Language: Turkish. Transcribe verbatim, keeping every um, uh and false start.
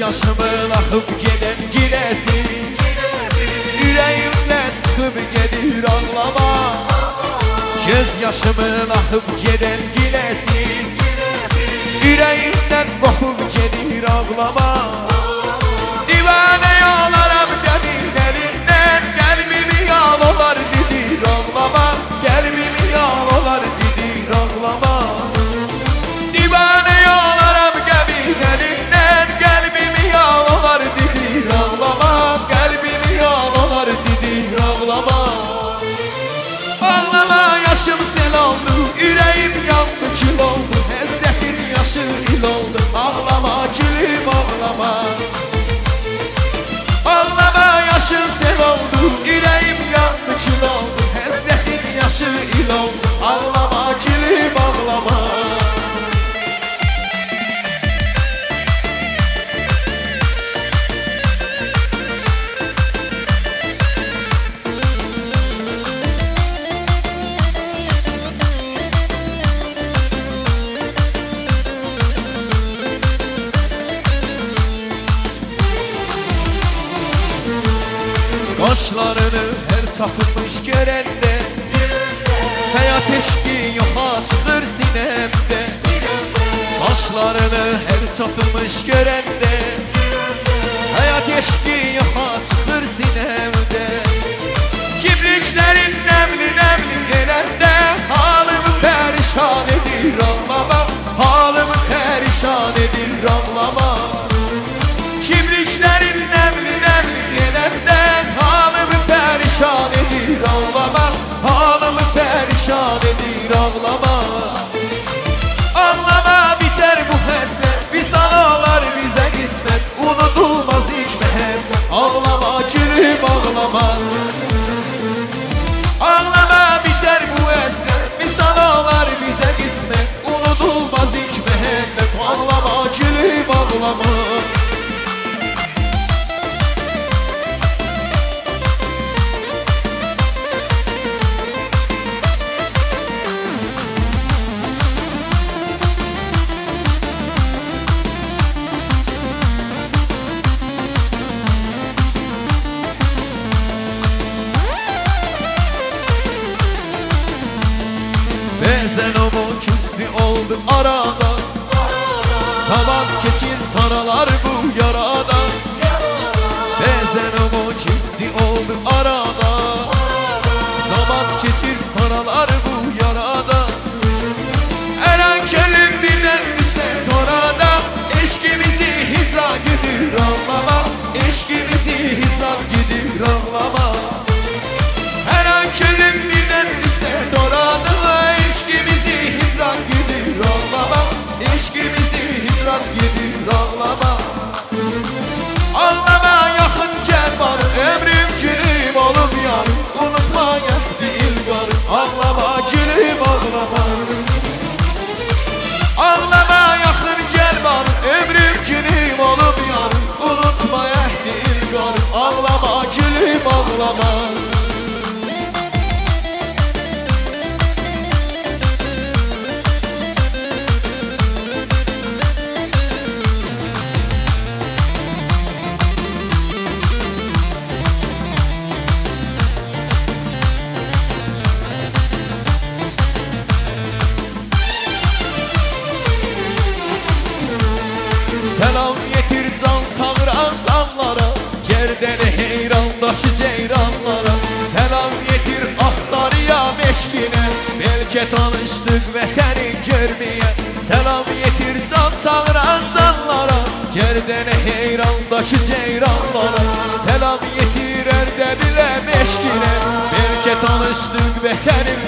yaşımın akıp gelen gilesi, yüreğimden çıkıp gelir ağlama. Göz yaşımın akıp gelen gilesi, yüreğimden kopup gelir ağlama. Divane yağlarım demirlerinden, kalbimi yağlar didir ağlama. Kalbimi yağlar didir ağlama. Divane yağlarım demirlerinden, kalbimi yağlar didir ağlama. Kalbimi yağlar didir ağlama. Ağlama yaşım sel oldu, yüreğim yandı kül oldu, hasretin yaşı il oldu. Ağlama gülüm ağlama. Ağlama yaşın sel oldu, yüreğim yandı kül oldu, hasretin yaşı il oldu. Ağlama gülüm ağlama. Kaşlarını her tapılmış görende, hayat eşki yoka çıkır sinemde. Kaşlarını her tapılmış görende, hayat eşki yoka çıkır sinemde. Kibriklerin nemli nemli elende, halımı perişan edir ağlama. Halımı perişan edir ağlama. Kibriklerin nemli nemli elende, halımı perişan edir ağlama. Halımı perişan edir ağlama. Ağlama biter bu hasret, visalalar bize kısmet, unutulmaz hiç mehem. Ağlama gülüm ağlama. Ağlama biter bu hasret, visalalar bize kısmet, unutulmaz hiç mehem. Ağlama gülüm ağlama. Bezen o küslü oldu arada, zaman geçir saralar bu yarada. Bezen o küslü oldu arada, zaman geçir saralar bu yarada. Eren kelim biner müstet orada, eşkimizi hidran gidir ağlama. Eşkimizi hidran gidir ağlama. Eren kelim biner müstet orada, eşkimizi hidran gidir ağlama. Eşkimizi hidran gidir ağlama. Ağlama yakın gel var, ömrüm gülüm olup yarım, unutma geldi ilgarım. Ağlama gülüm ağlama. Ağlama yakın gel var, ömrüm gülüm olup yarım, unutma ehdi ilgarım. Ağlama gülüm ağlama. Selam getir can çağıran canlara, gerdeni heyrandaşı ceyranlara. Selam getir Astarıya meşkine, belki tanıştık vətəni görmeye. Selam getir can çağıran canlara, gerdeni heyrandaşı ceyranlara. Selam getir Ərdəbilə meşkine, belki tanıştık vətəni